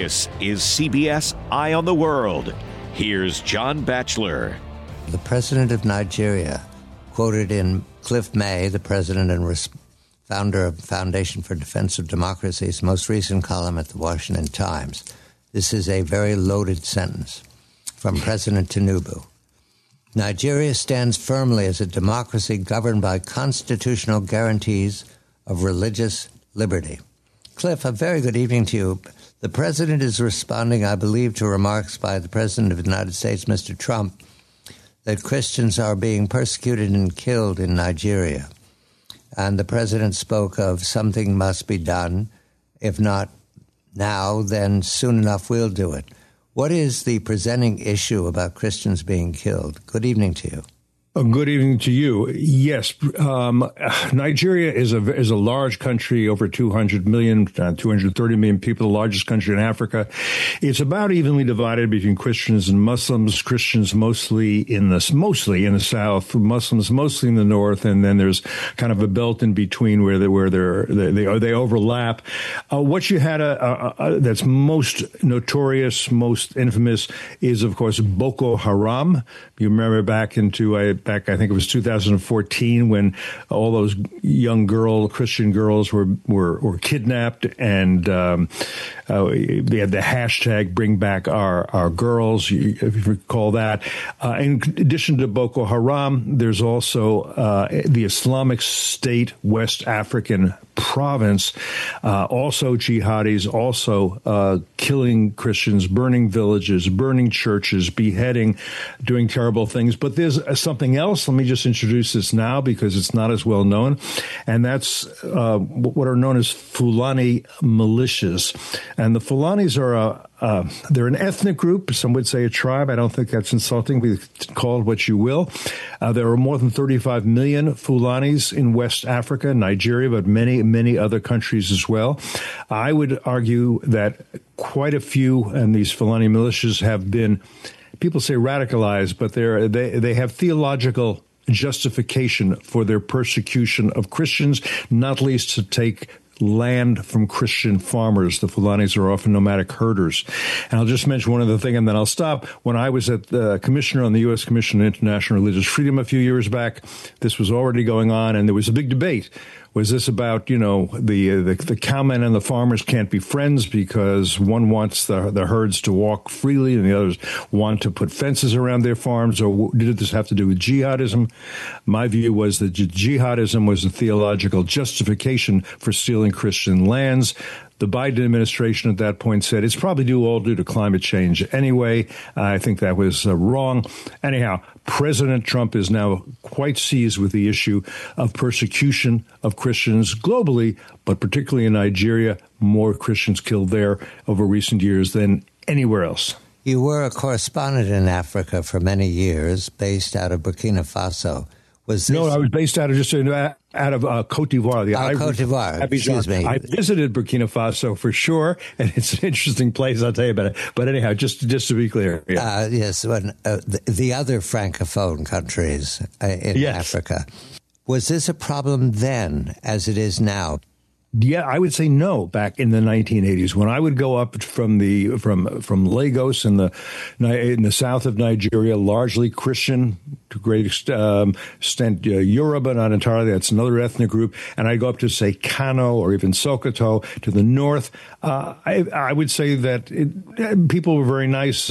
This is CBS Eye on the World. Here's John Batchelor. The president of Nigeria, quoted in Cliff May, the president and founder of Foundation for Defense of Democracy's most recent column at the Washington Times. This is a very loaded sentence from President Tinubu. Nigeria stands firmly as a democracy governed by constitutional guarantees of religious liberty. Cliff, a very good evening to you. The president is responding, I believe, to remarks by the president of the United States, Mr. Trump, that Christians are being persecuted and killed in Nigeria. And the president spoke of something must be done. If not now, then soon enough we'll do it. What is the presenting issue about Christians being killed? Good evening to you. Good evening to you. Yes, Nigeria is a large country, over 200 million, 230 million people, the largest country in Africa. It's about evenly divided between Christians and Muslims. Christians mostly in the south, Muslims mostly in the north, and then there's kind of a belt in between where they overlap. What you had that's most notorious, most infamous is, of course, Boko Haram. You remember back, I think it was 2014, when all those young Christian girls were kidnapped, and they had the hashtag Bring Back Our Girls, if you recall that. In addition to Boko Haram, there's also the Islamic State West African province, also jihadis, also killing Christians, burning villages, burning churches, beheading, doing terrible things. But there's something else. Let me just introduce this now because it's not as well known, and that's what are known as Fulani militias. And the Fulanis are they're an ethnic group. Some would say a tribe. I don't think that's insulting. We call it what you will. There are more than 35 million Fulanis in West Africa, Nigeria, but many other countries as well. I would argue that quite a few, and these Fulani militias have been, people say radicalized, but they have theological justification for their persecution of Christians, not least to take land from Christian farmers. The Fulanis are often nomadic herders. And I'll just mention one other thing, and then I'll stop. When I was at the commissioner on the U.S. Commission on International Religious Freedom a few years back, this was already going on, and there was a big debate. Was this about, the cowmen and the farmers can't be friends because one wants the herds to walk freely and the others want to put fences around their farms? Or did this have to do with jihadism? My view was that jihadism was a theological justification for stealing Christian lands. The Biden administration at that point said it's probably all due to climate change anyway. I think that was wrong. Anyhow, President Trump is now quite seized with the issue of persecution of Christians globally, but particularly in Nigeria, more Christians killed there over recent years than anywhere else. You were a correspondent in Africa for many years, based out of Burkina Faso. No, I was based out of Côte d'Ivoire. Côte d'Ivoire, excuse me. I visited Burkina Faso for sure, and it's an interesting place. I'll tell you about it. But anyhow, just to be clear. Yeah. Yes, the other Francophone countries in Africa. Was this a problem then, as it is now? Yeah, I would say no. Back in the 1980s, when I would go up from Lagos in the south of Nigeria, largely Christian, to a great extent Yoruba, not entirely. That's another ethnic group. And I'd go up to, say, Kano or even Sokoto to the north. I would say that people were very nice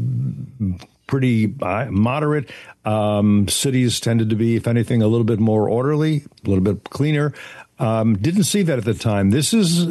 and pretty moderate. Cities tended to be, if anything, a little bit more orderly, a little bit cleaner. Didn't see that at the time. This is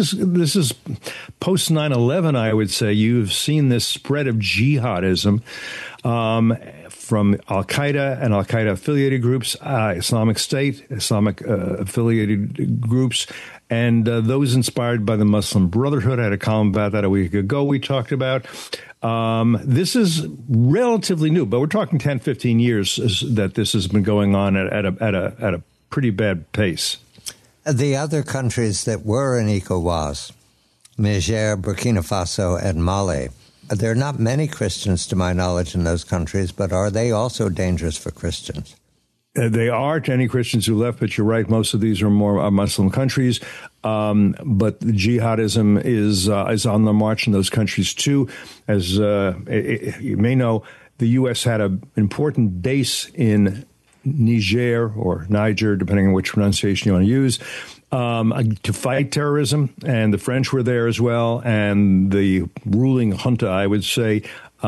post 9/11. I would say you've seen this spread of jihadism from Al Qaeda and Al Qaeda affiliated groups, Islamic State, Islamic affiliated groups, and those inspired by the Muslim Brotherhood. I had a column about that a week ago. We talked about. This is relatively new, but we're talking 10, 15 years that this has been going on at a pretty bad pace. The other countries that were in ECOWAS, Niger, Burkina Faso, and Mali, there are not many Christians, to my knowledge, in those countries, but are they also dangerous for Christians? They are to any Christians who left, but you're right. Most of these are more Muslim countries. But jihadism is on the march in those countries, too. As you may know, the U.S. had an important base in Niger, or Niger, depending on which pronunciation you want to use, to fight terrorism. And the French were there as well. And the ruling junta, I would say,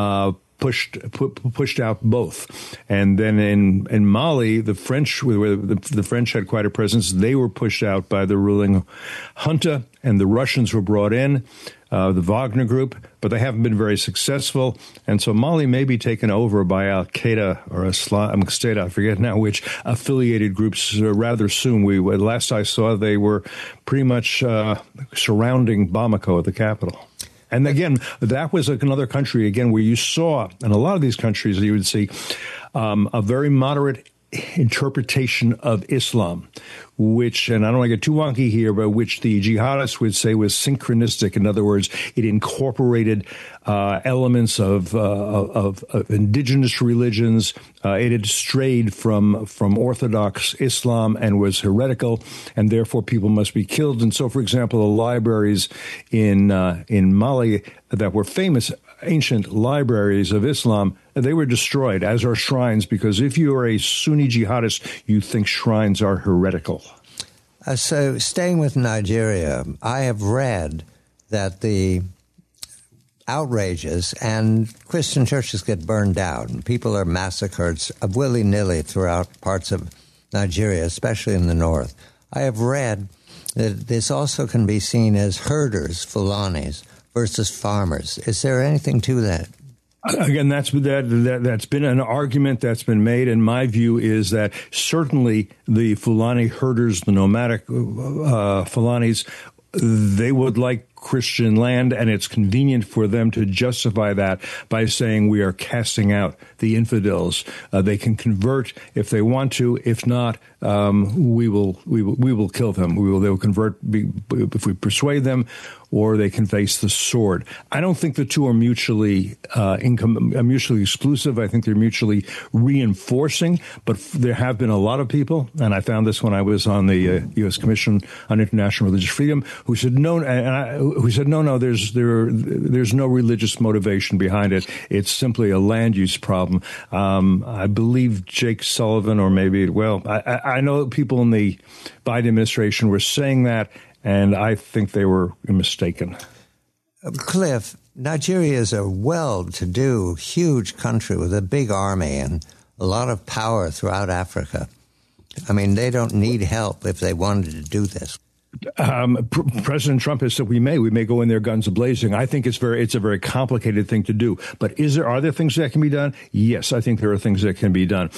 pushed out both. And then in Mali, the French, where the French had quite a presence, they were pushed out by the ruling junta, and the Russians were brought in, the Wagner Group, but they haven't been very successful. And so Mali may be taken over by Al-Qaeda or Islamic State, I forget now which, affiliated groups rather soon. Last I saw, they were pretty much surrounding Bamako, the capital. And again, that was another country, again, where you saw, in a lot of these countries, you would see a very moderate interpretation of Islam, which, and I don't want to get too wonky here, but which the jihadists would say was synchronistic. In other words, it incorporated elements of indigenous religions. It had strayed from Orthodox Islam and was heretical, and therefore people must be killed. And so, for example, the libraries in Mali that were famous, ancient libraries of Islam, they were destroyed, as are shrines, because if you are a Sunni jihadist, you think shrines are heretical. So staying with Nigeria, I have read that the outrages and Christian churches get burned down. People are massacred willy-nilly throughout parts of Nigeria, especially in the north. I have read that this also can be seen as herders, Fulanis, versus farmers. Is there anything to that? Again, that's been an argument that's been made, and my view is that certainly the Fulani herders, the nomadic Fulanis, they would like Christian land, and it's convenient for them to justify that by saying we are casting out the infidels. They can convert if they want to. If not, we will kill them. They will convert if we persuade them, or they can face the sword. I don't think the two are mutually exclusive. I think they're mutually reinforcing. But there have been a lot of people, and I found this when I was on the U.S. Commission on International Religious Freedom, who said no, there's no religious motivation behind it. It's simply a land use problem. I believe Jake Sullivan, or maybe, I know people in the Biden administration were saying that, and I think they were mistaken. Cliff, Nigeria is a well-to-do, huge country with a big army and a lot of power throughout Africa. I mean, they don't need help if they wanted to do this. President Trump has said we may go in there guns blazing. I think it's a very complicated thing to do. But are there things that can be done? Yes, I think there are things that can be done.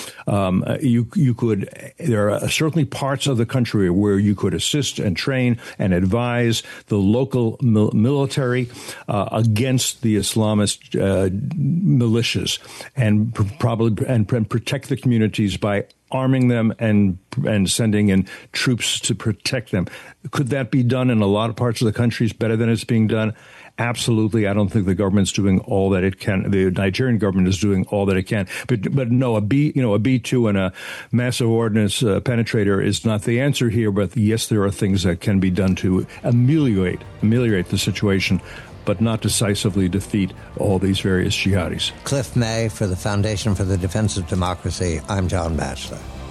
There are certainly parts of the country where you could assist and train and advise the local military against the Islamist militias, and protect the communities by arming them and sending in troops to protect them. Could that be done in a lot of parts of the country better than it's being done? Absolutely. I don't think the government's doing all that it can. The Nigerian government is doing all that it can. But no, a B-2 and a massive ordnance penetrator is not the answer here. But yes, there are things that can be done to ameliorate the situation, but not decisively defeat all these various jihadis. Cliff May for the Foundation for the Defense of Democracy. I'm John Batchelor.